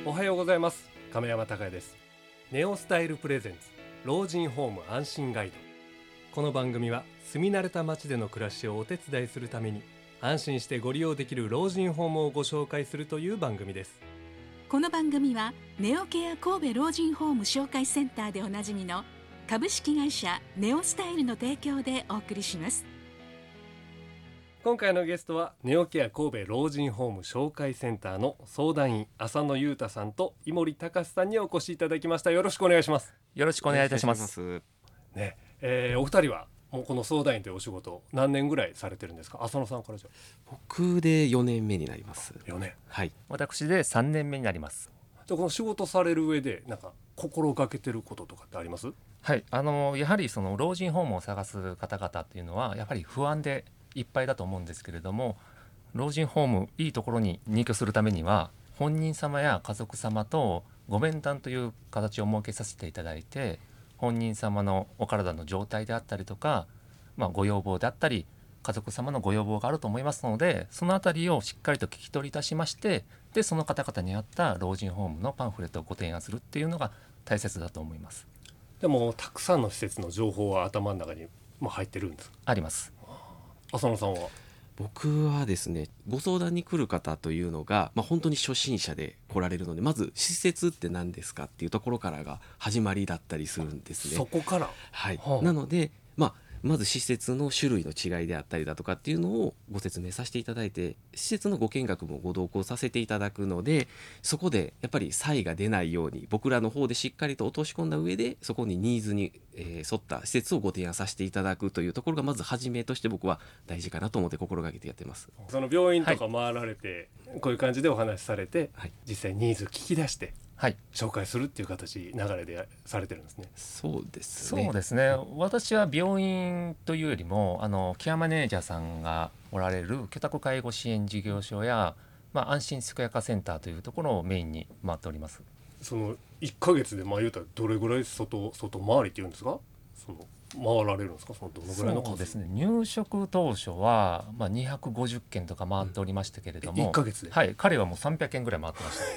おはようございます。亀山隆也です。ネオスタイルプレゼンツ老人ホーム安心ガイド。この番組は住み慣れた街での暮らしをお手伝いするために安心してご利用できる老人ホームをご紹介するという番組です。 この番組はネオケア神戸老人ホーム紹介センターでおなじみの株式会社ネオスタイルの提供でお送りします。 今回のゲストはネオケア神戸老人ホーム紹介センターの相談員浅野裕太さんと井森隆さんにお越しいただきました。よろしくお願いします。 よろしくお願いいたします。 ね、お二人はもうこの相談員というお仕事何年ぐらいされてるんですか？浅野さんからじゃ。 僕で4年目になります。 4年。 はい。 私で3年目になります。 でこの仕事される上でなんか心がけてることとかってあります？ はい、やはりその老人ホームを探す方々っていうのはやはり不安でいっぱいだと思うんですけれども、老人ホームいいところに入居するためには本人様や家族様とご面談という形を設けさせていただいて、本人様のお体の状態であったりとか、ご要望であったり家族様のご要望があると思いますので、そのあたりをしっかりと聞き取りいたしまして、でその方々に合った老人ホームのパンフレットをご提案するっていうのが大切だと思います。 でもたくさんの施設の情報は頭の中にも入ってるんですか？ あります。 浅野さんは？ 僕はですね、ご相談に来る方というのが、本当に初心者で来られるので、まず施設って何ですかっていうところからが始まりだったりするんですね。 そこから、 はい。 はあ、 なので、まず施設の種類の違いであったりだとかっていうのをご説明させていただいて、施設のご見学もご同行させていただくので、そこでやっぱり差異が出ないように僕らの方でしっかりと落とし込んだ上で、そこにニーズに沿った施設をご提案させていただくというところがまず初めとして僕は大事かなと思って心がけてやってます。 その病院とか回られて、こういう感じでお話しされて、実際ニーズ聞き出して紹介するっていう形流れでされてるんですね。 そうですね。 そうですね。私は病院というよりもケアマネージャーさんがおられる居宅介護支援事業所や、安心健やかセンターというところをメインに回っております。 その1ヶ月で言うたらどれぐらい外回りっていうんですか？その回られるんですか？そのどのぐらいの数？ そうですね。入職当初は、250件とか回っておりましたけれども、 1ヶ月で？ はい、彼はもう300件ぐらい回ってました。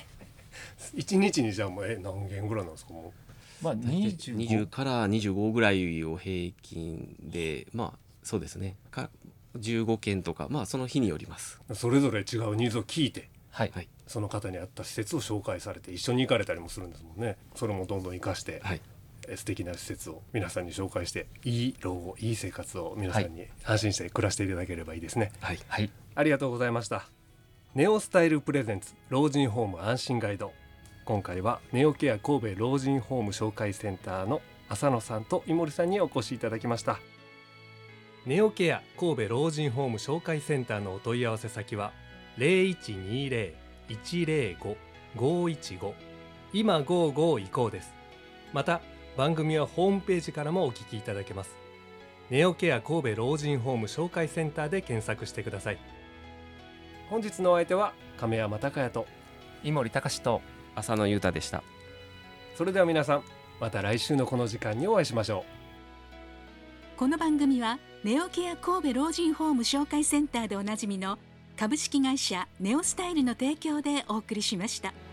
1日にじゃあもう何件ぐらいなんですか？もう 20から25ぐらいを平均で、そうですね、15件とか、その日によります。 それぞれ違うニーズを聞いて、 はい、 その方に合った施設を紹介されて一緒に行かれたりもするんですもんね。それもどんどん生かして、素敵な施設を皆さんに紹介して、いい老後いい生活を皆さんに安心して暮らしていただければいいですね。 はい、 ありがとうございました。ネオスタイルプレゼンツ老人ホーム安心ガイド。今回はネオケア神戸老人ホーム紹介センターの浅野さんと井森さんにお越しいただきました。ネオケア神戸老人ホーム紹介センターのお問い合わせ先は 0120-105-515 今55移行です。また番組はホームページからもお聞きいただけます。ネオケア神戸老人ホーム紹介センターで検索してください。本日のお相手は亀山隆也と井森隆と浅野裕太でした。 それでは皆さん、また来週のこの時間にお会いしましょう。この番組はネオケア神戸老人ホーム紹介センターでおなじみの株式会社ネオスタイルの提供でお送りしました。